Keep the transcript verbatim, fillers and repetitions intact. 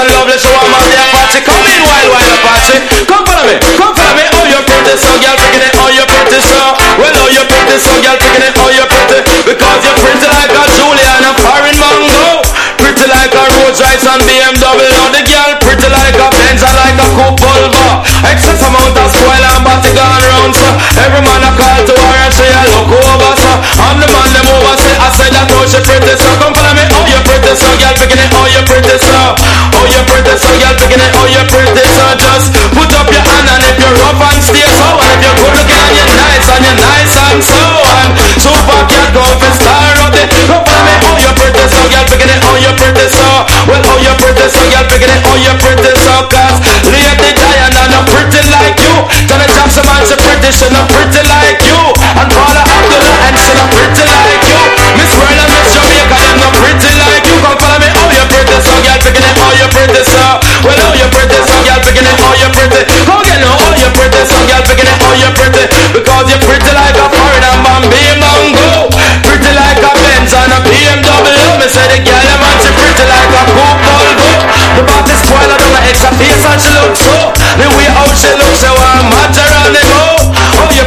and lovely, so I'm on the Apache. Come in, wild, wild Apache. Come follow me, come follow me.